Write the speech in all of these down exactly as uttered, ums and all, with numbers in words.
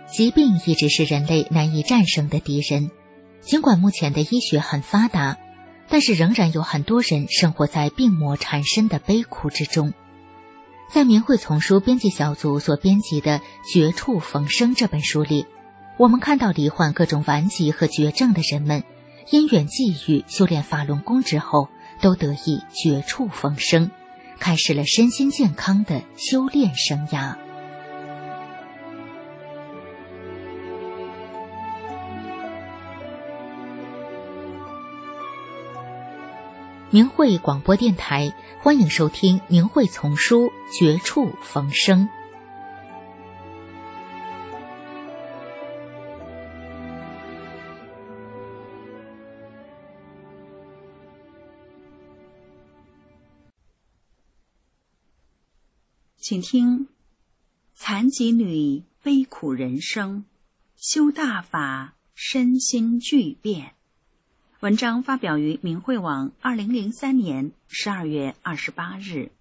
疾病一直是人类难以战胜的敌人。尽管目前的医学很发达，但是仍然有很多人生活在病魔缠身的悲苦之中。在明慧丛书编辑小组所编辑的《绝处逢生》这本书里，我们看到罹患各种顽疾和绝症的人们，因缘际遇修炼法轮功之后，都得以绝处逢生，开始了身心健康的修炼生涯。明慧广播电台，欢迎收听明慧丛书《绝处逢生》。 请听：残疾女悲苦人生，修大法身心俱变。文章发表于明慧网二零零三年十二月二十八日。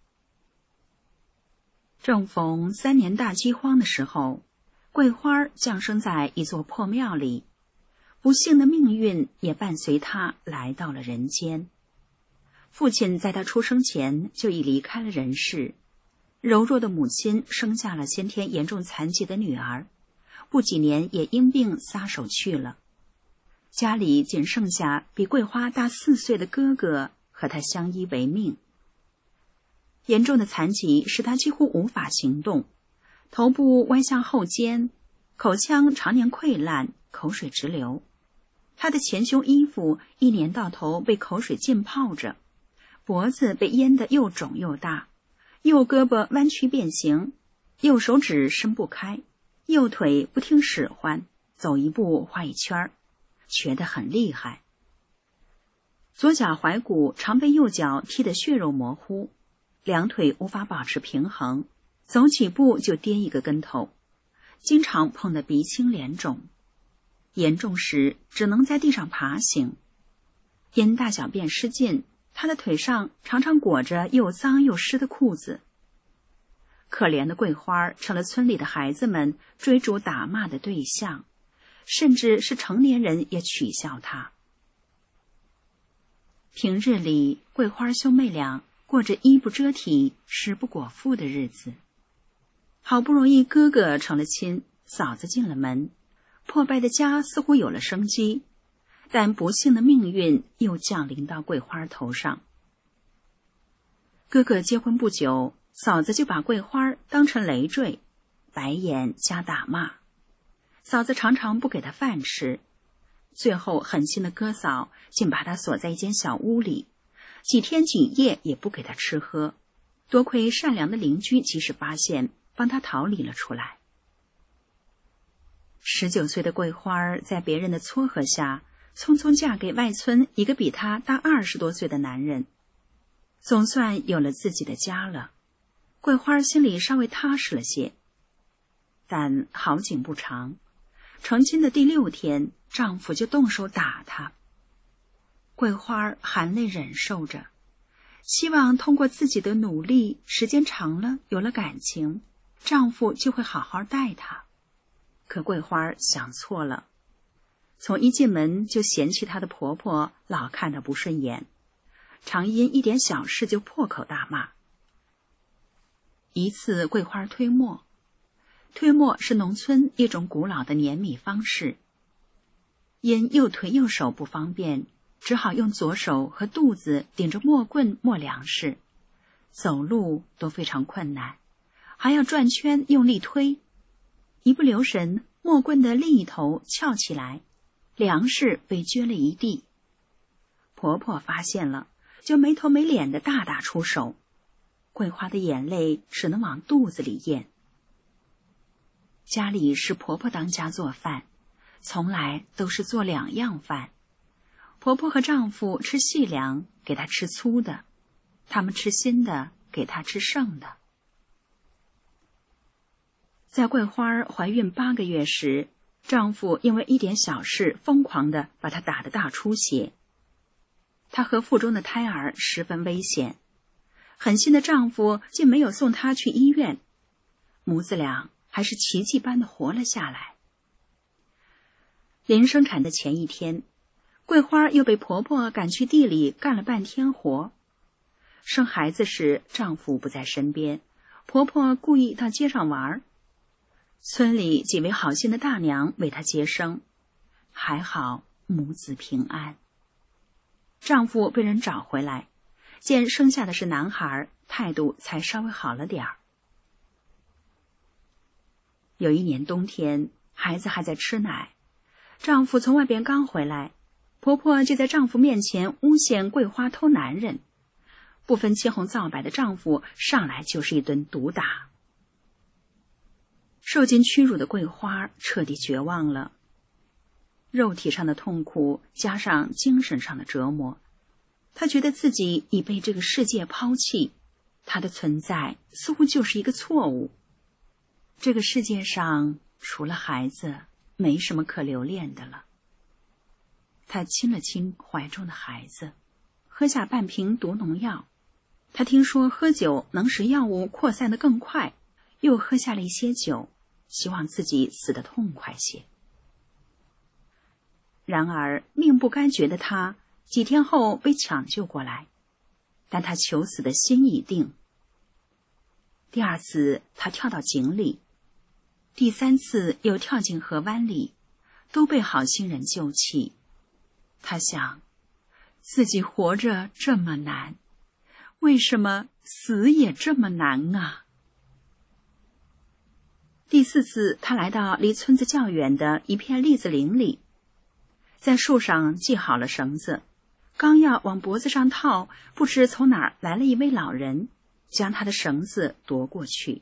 正逢三年大饥荒的时候，桂花降生在一座破庙里，不幸的命运也伴随她来到了人间。父亲在她出生前就已离开了人世，柔弱的母亲生下了先天严重残疾的女儿，不几年也因病撒手去了。家里仅剩下比桂花大四岁的哥哥和他相依为命。严重的残疾使他几乎无法行动，头部歪向后肩，口腔常年溃烂，口水直流。他的前胸衣服一年到头被口水浸泡着，脖子被淹得又肿又大，右胳膊弯曲变形，右手指伸不开，右腿不听使唤，走一步画一圈儿，瘸得很厉害。左脚踝骨常被右脚踢得血肉模糊，两腿无法保持平衡，走几步就跌一个跟头，经常碰得鼻青脸肿，严重时只能在地上爬行。因大小便失禁，他的腿上常常裹着又脏又湿的裤子。可怜的桂花成了村里的孩子们追逐打骂的对象，甚至是成年人也取笑他。平日里，桂花兄妹俩过着衣不遮体、食不果腹的日子。好不容易哥哥成了亲，嫂子进了门，破败的家似乎有了生机，但不幸的命运又降临到桂花头上。哥哥结婚不久，嫂子就把桂花当成累赘，白眼加打骂。嫂子常常不给他饭吃，最后狠心的哥嫂竟把他锁在一间小屋里，几天几夜也不给他吃喝。多亏善良的邻居及时发现，帮他逃离了出来。十九岁的桂花在别人的撮合下，匆匆嫁给外村一个比她大二十多岁的男人，总算有了自己的家了。桂花心里稍微踏实了些，但好景不长。成亲的第六天，丈夫就动手打她。桂花含泪忍受着，希望通过自己的努力，时间长了有了感情，丈夫就会好好待她。可桂花想错了，从一进门就嫌弃她的婆婆老看她不顺眼，常因一点小事就破口大骂。一次桂花推磨，推磨是农村一种古老的碾米方式，因右腿右手不方便，只好用左手和肚子顶着磨棍磨粮食，走路都非常困难，还要转圈用力推，一不留神磨棍的另一头翘起来，粮食被撅了一地。婆婆发现了，就没头没脸的大打出手，桂花的眼泪只能往肚子里咽。家里是婆婆当家做饭，从来都是做两样饭。婆婆和丈夫吃细粮，给她吃粗的；他们吃新的，给她吃剩的。在桂花怀孕八个月时，丈夫因为一点小事疯狂地把她打得大出血。她和腹中的胎儿十分危险，狠心的丈夫竟没有送她去医院，母子俩还是奇迹般的活了下来。临生产的前一天，桂花又被婆婆赶去地里干了半天活。生孩子时，丈夫不在身边，婆婆故意到街上玩。村里几位好心的大娘为她接生，还好母子平安。丈夫被人找回来，见生下的是男孩，态度才稍微好了点儿。有一年冬天，孩子还在吃奶，丈夫从外边刚回来，婆婆就在丈夫面前诬陷桂花偷男人，不分青红皂白的丈夫上来就是一顿毒打。受尽屈辱的桂花彻底绝望了，肉体上的痛苦加上精神上的折磨，她觉得自己已被这个世界抛弃，她的存在似乎就是一个错误。这个世界上除了孩子，没什么可留恋的了。她亲了亲怀中的孩子，喝下半瓶毒农药。她听说喝酒能使药物扩散得更快，又喝下了一些酒，希望自己死得痛快些。然而命不该绝的她，几天后被抢救过来，但她求死的心已定。第二次她跳到井里，第三次又跳进河湾里，都被好心人救起。她想，自己活着这么难，为什么死也这么难啊？第四次，她来到离村子较远的一片栗子林里，在树上系好了绳子，刚要往脖子上套，不知从哪儿来了一位老人，将她的绳子夺过去。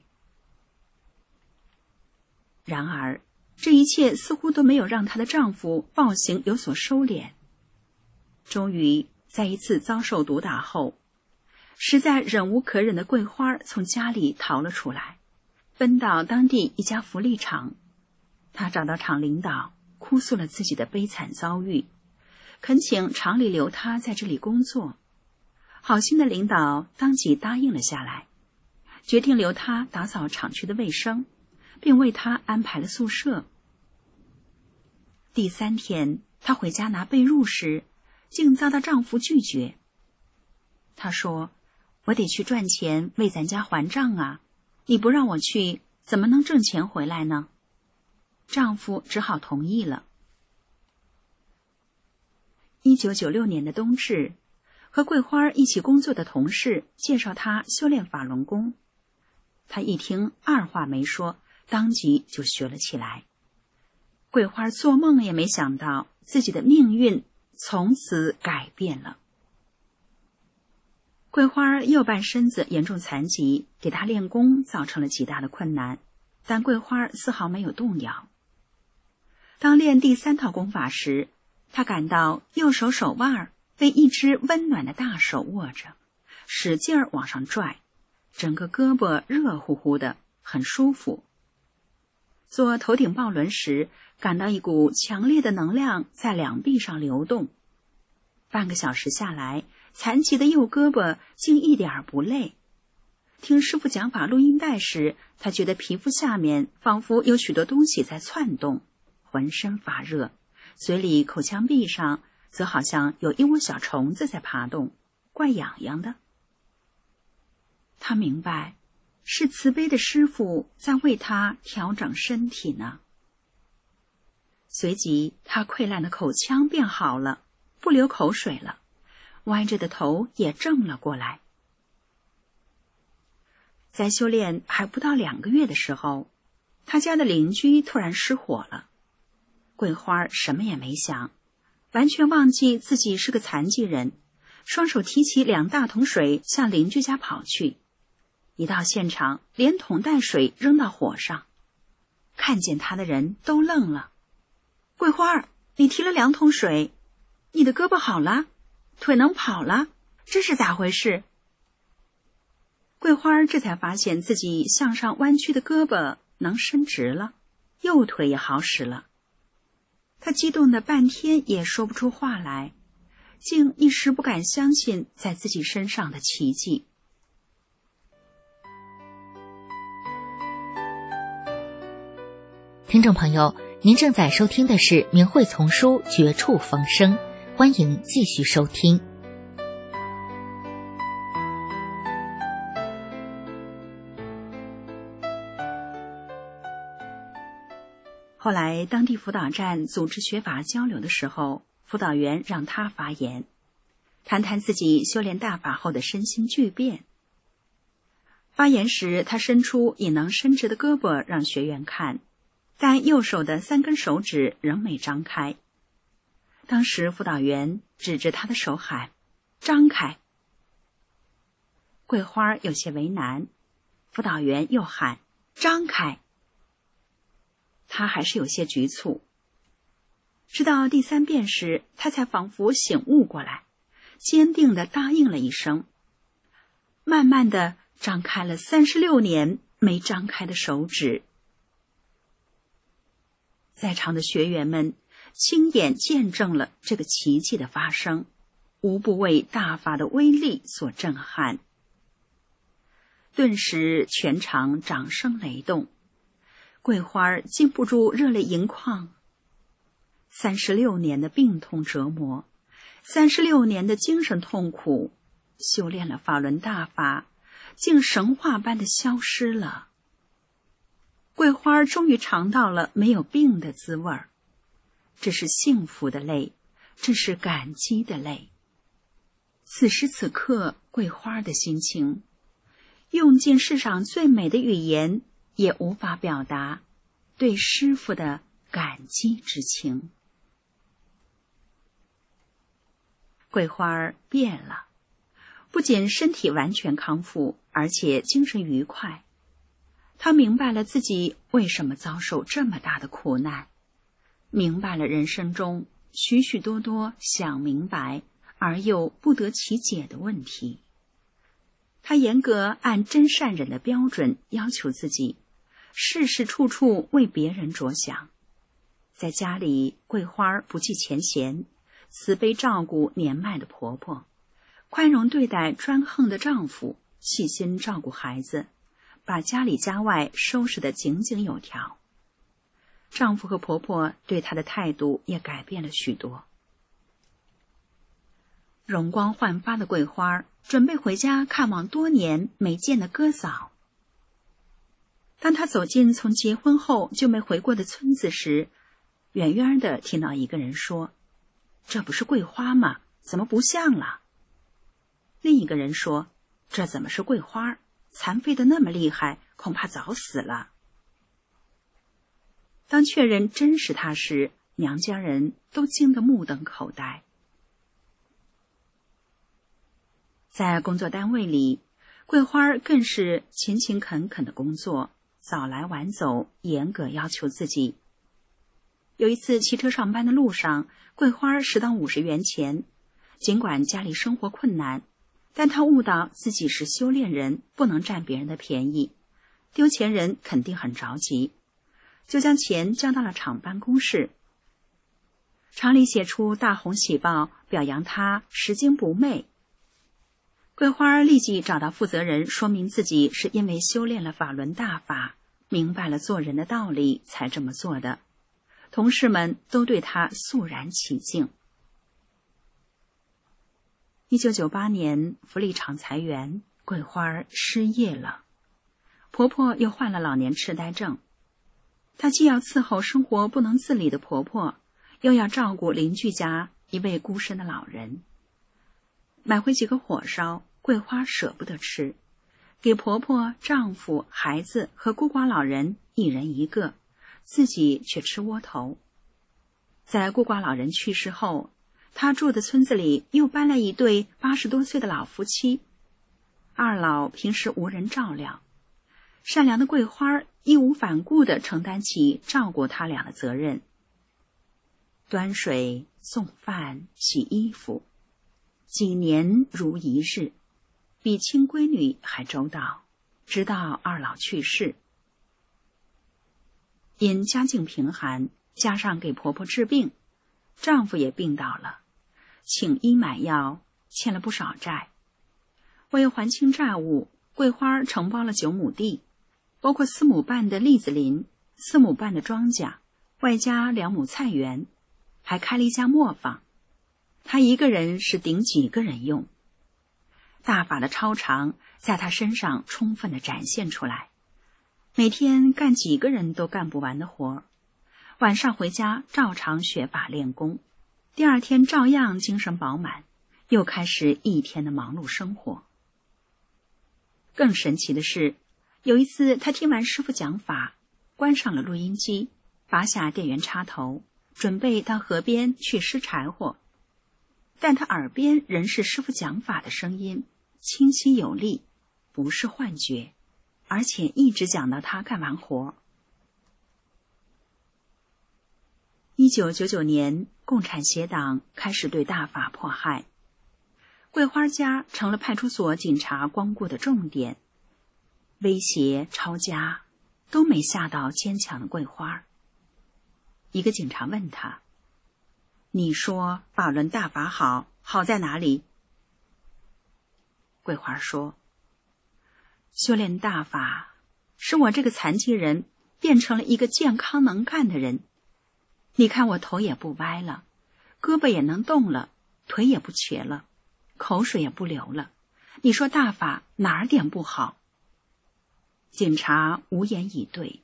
然而这一切似乎都没有让她的丈夫暴行有所收敛。终于在一次遭受毒打后，实在忍无可忍的桂花从家里逃了出来，奔到当地一家福利厂。她找到厂领导，哭诉了自己的悲惨遭遇，恳请厂里留她在这里工作。好心的领导当即答应了下来，决定留她打扫厂区的卫生，并为她安排了宿舍。第三天，她回家拿被褥时，竟遭到丈夫拒绝。她说，我得去赚钱为咱家还账啊，你不让我去，怎么能挣钱回来呢？丈夫只好同意了。一九九六年的冬至，和桂花一起工作的同事介绍她修炼法轮功，她一听二话没说，当即就学了起来。桂花做梦也没想到自己的命运从此改变了。桂花右半身子严重残疾，给她练功造成了极大的困难，但桂花丝毫没有动摇。当练第三套功法时，她感到右手手腕被一只温暖的大手握着，使劲儿往上拽，整个胳膊热乎乎的，很舒服。做头顶抱轮时，感到一股强烈的能量在两臂上流动。半个小时下来，残疾的右胳膊竟一点儿不累。听师傅讲法录音带时，他觉得皮肤下面仿佛有许多东西在窜动，浑身发热，嘴里口腔壁上则好像有一窝小虫子在爬动，怪痒痒的。他明白，是慈悲的师傅在为他调整身体呢。随即他溃烂的口腔变好了，不流口水了，歪着的头也正了过来。在修炼还不到两个月的时候，他家的邻居突然失火了。桂花什么也没想，完全忘记自己是个残疾人，双手提起两大桶水向邻居家跑去。一到现场，连桶带水扔到火上，看见他的人都愣了。桂花，你提了两桶水，你的胳膊好了，腿能跑了，这是咋回事？桂花这才发现自己向上弯曲的胳膊能伸直了，右腿也好使了。她激动的半天也说不出话来，竟一时不敢相信在自己身上的奇迹。 听众朋友，您正在收听的是明慧丛书《绝处逢生》，欢迎继续收听。 后来当地辅导站组织学法交流的时候，辅导员让他发言，谈谈自己修炼大法后的身心巨变。发言时，他伸出已能伸直的胳膊让学员看，但右手的三根手指仍没张开。当时辅导员指着他的手喊：“张开！”桂花有些为难，辅导员又喊：“张开！”他还是有些局促。直到第三遍时，他才仿佛醒悟过来，坚定地答应了一声，慢慢地张开了三十六年没张开的手指。在场的学员们亲眼见证了这个奇迹的发生，无不为大法的威力所震撼。顿时全场掌声雷动，桂花禁不住热泪盈眶。三十六年的病痛折磨，三十六年的精神痛苦，修炼了法轮大法，竟神话般的消失了。桂花终于尝到了没有病的滋味儿，这是幸福的泪，这是感激的泪。此时此刻，桂花的心情，用尽世上最美的语言也无法表达对师父的感激之情。桂花变了，不仅身体完全康复，而且精神愉快。她明白了自己为什么遭受这么大的苦难，明白了人生中许许多多想明白而又不得其解的问题。她严格按真善忍的标准要求自己，事事处处为别人着想。在家里，桂花不计前嫌，慈悲照顾年迈的婆婆，宽容对待专横的丈夫，细心照顾孩子，把家里家外收拾得井井有条。丈夫和婆婆对她的态度也改变了许多。容光焕发的桂花准备回家看望多年没见的哥嫂。当她走进从结婚后就没回过的村子时，远远地听到一个人说：“这不是桂花吗？怎么不像了？”另一个人说：“这怎么是桂花？残废的那么厉害，恐怕早死了。”当确认真是他时，娘家人都惊得目瞪口呆。在工作单位里，桂花更是勤勤恳恳的工作，早来晚走，严格要求自己。有一次骑车上班的路上，桂花拾到五十元钱，尽管家里生活困难，但她悟到自己是修炼人，不能占别人的便宜，丢钱人肯定很着急，就将钱交到了厂办公室。厂里写出大红喜报，表扬她拾金不昧。桂花立即找到负责人，说明自己是因为修炼了法轮大法，明白了做人的道理才这么做的。同事们都对她肃然起敬。一九九八年，福利厂裁员，桂花失业了，婆婆又患了老年痴呆症。她既要伺候生活不能自理的婆婆，又要照顾邻居家一位孤身的老人。买回几个火烧，桂花舍不得吃，给婆婆、丈夫、孩子和孤寡老人一人一个，自己却吃窝头。在孤寡老人去世后，她住的村子里又搬来一对八十多岁的老夫妻。二老平时无人照料，善良的桂花义无反顾地承担起照顾他俩的责任，端水、送饭、洗衣服，几年如一日，比亲闺女还周到，直到二老去世。因家境贫寒，加上给婆婆治病，丈夫也病倒了，请医买药，欠了不少债。为还清债务，桂花承包了九亩地，包括四亩半的栗子林、 四亩半的庄稼，外加两亩菜园，还开了一家磨坊。他一个人是顶几个人用。大法的超常在他身上充分地展现出来，每天干几个人都干不完的活，晚上回家照常学法练功，第二天照样精神饱满，又开始一天的忙碌生活。更神奇的是，有一次他听完师父讲法，关上了录音机，拔下电源插头，准备到河边去拾柴火，但他耳边仍是师父讲法的声音，清晰有力，不是幻觉，而且一直讲到他干完活。一九九九年，共产协党开始对大法迫害，桂花家成了派出所警察光顾的重点，威胁、抄家都没吓到坚强的桂花。一个警察问他：“你说法轮大法好，好在哪里？”桂花说：“修炼大法，使我这个残疾人变成了一个健康能干的人。你看我头也不歪了，胳膊也能动了，腿也不瘸了，口水也不流了。你说大法哪儿点不好？”警察无言以对。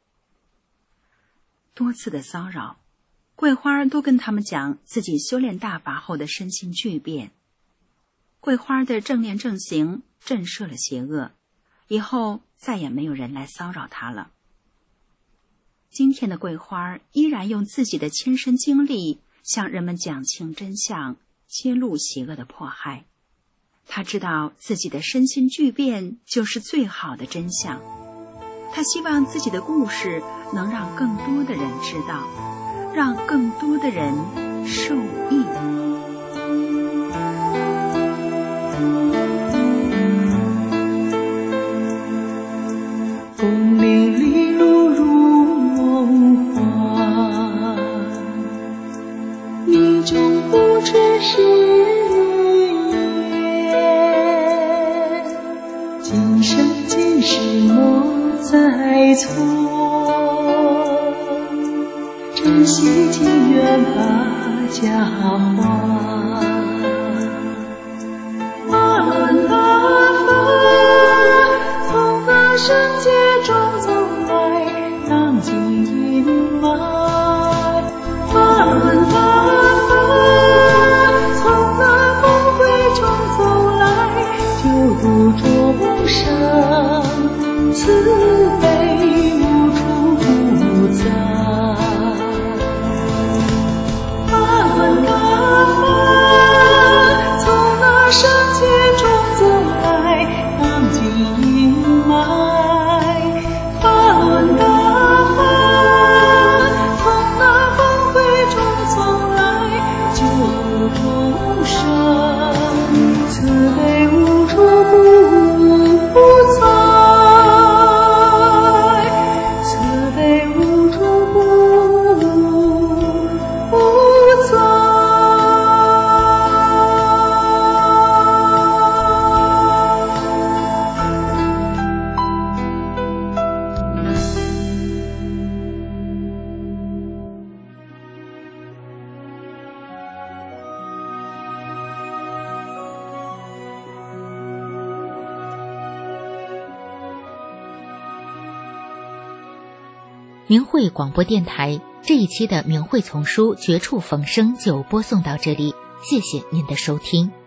多次的骚扰，桂花都跟他们讲自己修炼大法后的身心巨变。桂花的正念正行震慑了邪恶，以后再也没有人来骚扰她了。今天的桂花依然用自己的亲身经历向人们讲清真相，揭露邪恶的迫害。他知道自己的身心巨变就是最好的真相，他希望自己的故事能让更多的人知道，让更多的人受益。 风铃里露入梦幻，你终不知是缘，今生今世莫再错，珍惜情缘把家还。法轮大法从那圣洁中走来，荡尽阴霾。法轮大法从那光辉中走来，救度众生，慈悲无处不在。法轮大法从那圣洁中走来，荡尽阴霾。法轮大法从那光辉中走来，救度众生，慈悲无处不在，慈悲无处不在。 明慧广播电台这一期的明慧丛书绝处逢生就播送到这里，谢谢您的收听。